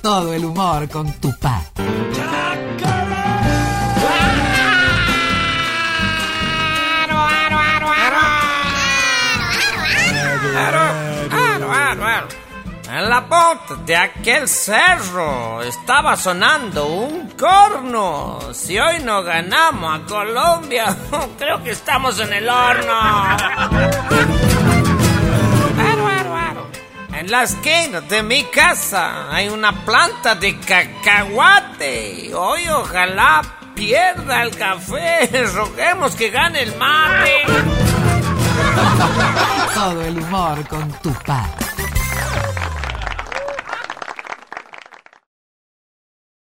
Todo el humor con Tupac. En la punta de aquel cerro estaba sonando un corno. Si hoy no ganamos a Colombia, creo que estamos en el horno. En la esquina de mi casa hay una planta de cacahuate. Hoy ojalá pierda el café. Roguemos que gane el mate. Todo el humor con Tupac.